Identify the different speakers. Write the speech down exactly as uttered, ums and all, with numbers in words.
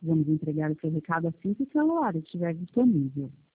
Speaker 1: Vamos entregar o seu recado assim que o celular estiver disponível.